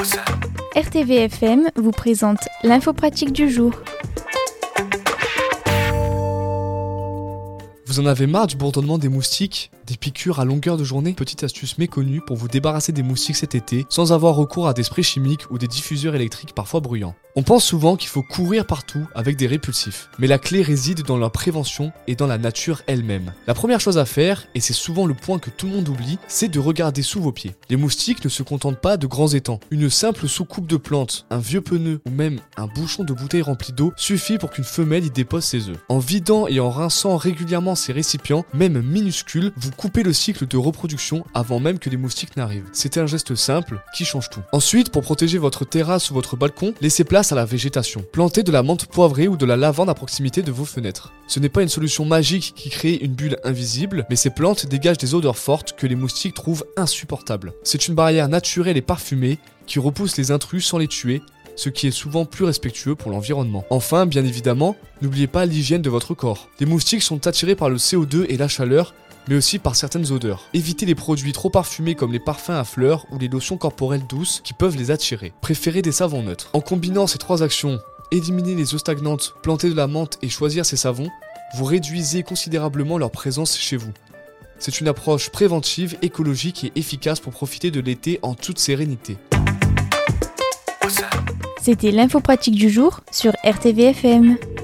RTVFM vous présente l'info pratique du jour. Vous en avez marre du bourdonnement des moustiques, des piqûres à longueur de journée? Petite astuce méconnue pour vous débarrasser des moustiques cet été sans avoir recours à des sprays chimiques ou des diffuseurs électriques parfois bruyants. On pense souvent qu'il faut courir partout avec des répulsifs, mais la clé réside dans leur prévention et dans la nature elle-même. La première chose à faire, et c'est souvent le point que tout le monde oublie, c'est de regarder sous vos pieds. Les moustiques ne se contentent pas de grands étangs. Une simple soucoupe de plantes, un vieux pneu ou même un bouchon de bouteille rempli d'eau suffit pour qu'une femelle y dépose ses œufs. En vidant et en rinçant régulièrement ces récipients, même minuscules, vous coupez le cycle de reproduction avant même que les moustiques n'arrivent. C'est un geste simple qui change tout. Ensuite, pour protéger votre terrasse ou votre balcon, laissez place à la végétation. Plantez de la menthe poivrée ou de la lavande à proximité de vos fenêtres. Ce n'est pas une solution magique qui crée une bulle invisible, mais ces plantes dégagent des odeurs fortes que les moustiques trouvent insupportables. C'est une barrière naturelle et parfumée qui repousse les intrus sans les tuer, ce qui est souvent plus respectueux pour l'environnement. Enfin, bien évidemment, n'oubliez pas l'hygiène de votre corps. Les moustiques sont attirés par le CO2 et la chaleur, mais aussi par certaines odeurs. Évitez les produits trop parfumés comme les parfums à fleurs ou les lotions corporelles douces qui peuvent les attirer. Préférez des savons neutres. En combinant ces trois actions, éliminer les eaux stagnantes, planter de la menthe et choisir ces savons, vous réduisez considérablement leur présence chez vous. C'est une approche préventive, écologique et efficace pour profiter de l'été en toute sérénité. C'était l'info pratique du jour sur RTVFM.